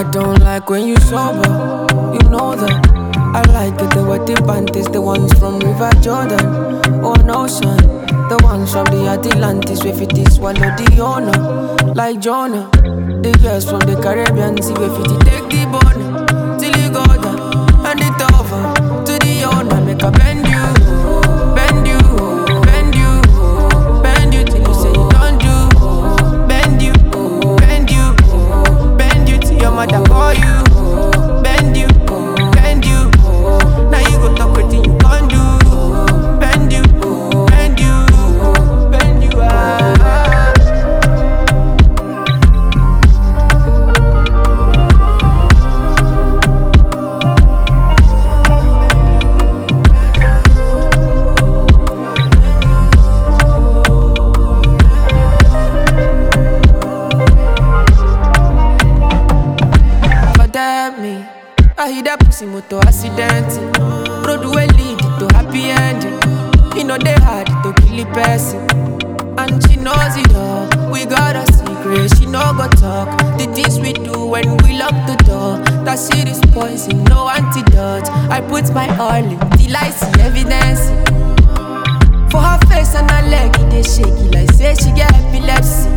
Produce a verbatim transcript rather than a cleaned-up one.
I don't like when you sober, you know that. I like it, the wetty panties, the ones from River Jordan. Oh no son, the ones from the Atlantis, where fit is swallow the owner, like Jonah. The girls from the Caribbean, see where fit take the bone, till you go down, and it over, to the owner, make a bend you, bend you, bend you, bend you, till you say you don't do, bend you, bend you, bend you, till your mother call you, bend you, bend you, now you go talk with you can't do, bend you, bend you, bend you, ah. Me, I hit that pussy motor accident. Road will lead to happy ending. You know they hard to kill a person, and she knows it all. We got a secret, she no go talk. The things we do when we lock the door, that shit is poison, no antidote. I put my all in till I see evidence. For her face and her leg, it is shaky like say she get epilepsy.